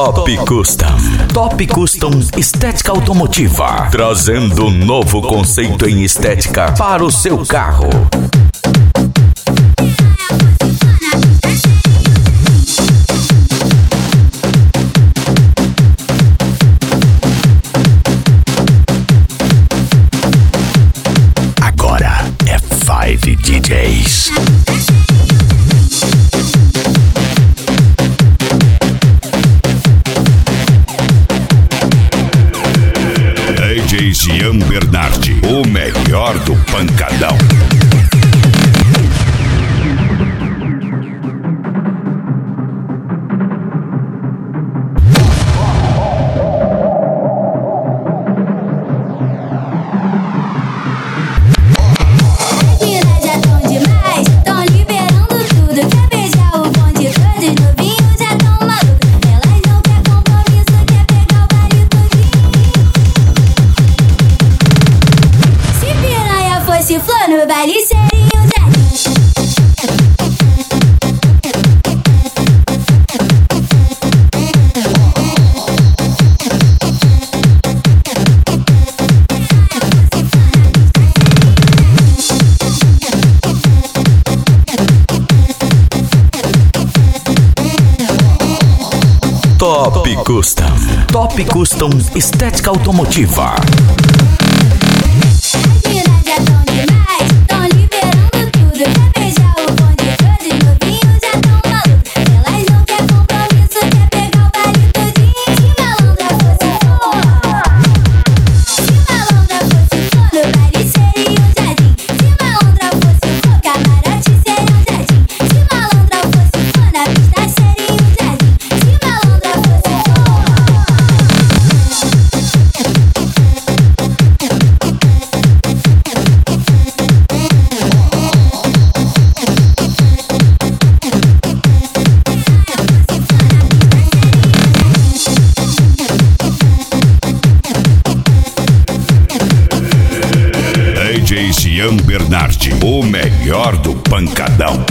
Top Custom. Top Custom Estética Automotiva. Trazendo um novo conceito em estética para o seu carro. Agora é 5 DJs. DJ Jean Bernardi, o melhor do pancadão. Se for no baile seria um jardim. Top Custom. Top Custom Estética Automotiva. DJ Jean Bernardi, o melhor do pancadão.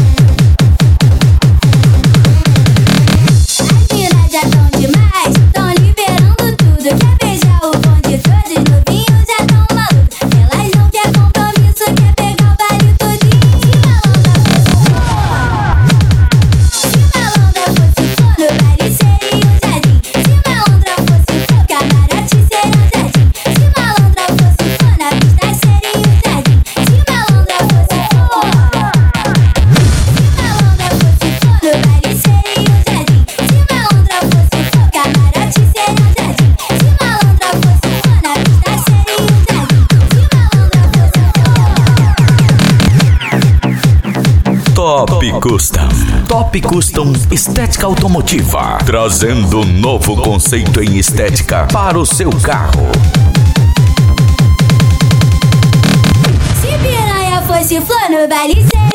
As meninas já tão demais, tão liberando tudo. Quer beijar o bonde todo, os novinhos já tão malucos. Elas não quer compromisso, quer pegar o baile todinho. Se malandra fosse flor, no baile seria um jardim. Se malandra fosse flor, camarote seria um jardim. Se malandra fosse flor, na pista seria um jardim. Se malandra fosse flor, no baile seria um jardim. Se malandra fosse flor, camarote seria um jardim. Se malandra fosse flor, na pista seria um jardim. Se malandra fosse Top Custom. Top Custom Estética Automotiva. Trazendo um novo conceito em estética para o seu carro. Se piranha fosse flor, no baile seria